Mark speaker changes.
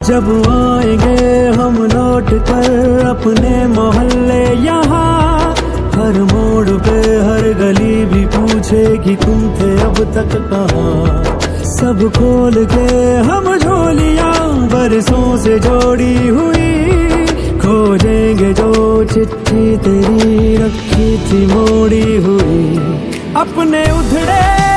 Speaker 1: जब आएंगे हम लौट कर अपने मोहल्ले यहाँ, हर मोड़ पे हर गली भी पूछेगी तुम थे अब तक कहाँ। सब खोल के हम झोलियाँ बरसों से जोड़ी हुई, खोजेंगे जो चिट्ठी तेरी रखी थी मोड़ी हुई। अपने उधड़े